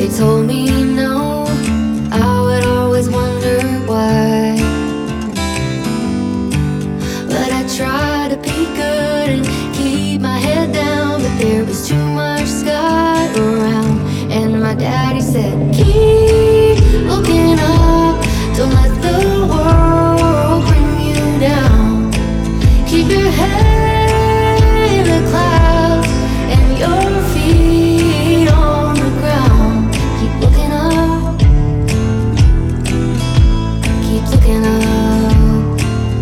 They told me no, I would always wonder why. But I tried to be good and keep my head down, but there was too much sky around. And my daddy said, keep looking up, don't let the world bring you down. Keep your head in the clouds and your feet on the ground. Keep looking up, keep looking up.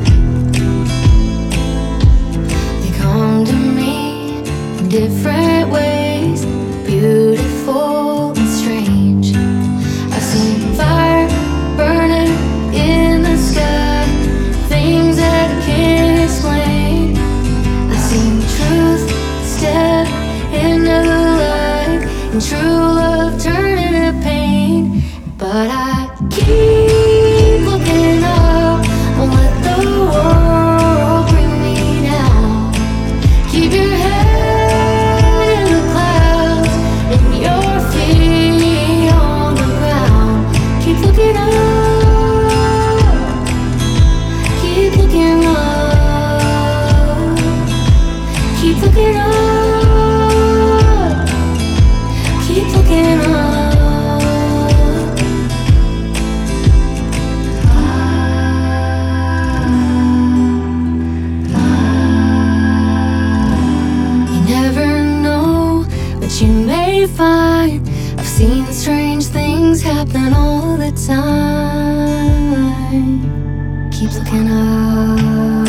They come to me in different ways, beautiful and strange. I've seen fire burning in the sky, things that I can't explain. I've seen truth step into the light, and true love turn into pain. But I keep looking up, won't let the world bring me down. Keep your head in the clouds and your feet on the ground. Keep looking up, keep looking up, keep looking up, keep looking up. You never know what you may find. I've seen strange things happen all the time. Keep looking up.